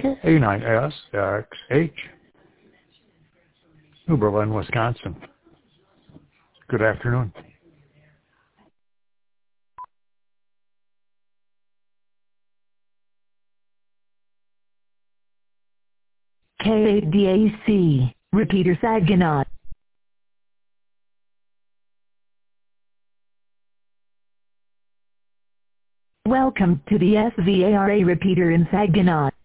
K9SXH, New Berlin, Wisconsin. Good afternoon. K8DAC, repeater Saginaw. Welcome to the SVARA repeater in Saginaw.